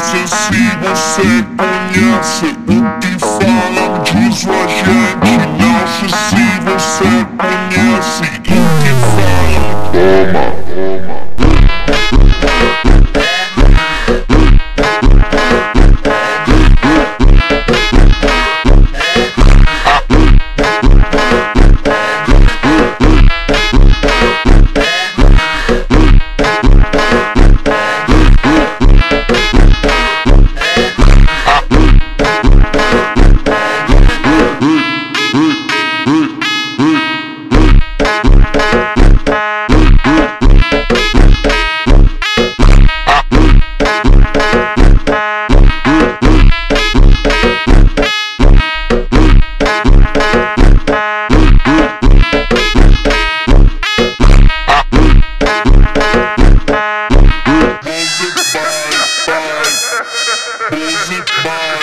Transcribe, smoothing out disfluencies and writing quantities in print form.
sei se você conhece o que falam disso a gente. Não sei se você conhece o que falam. Toma. Music by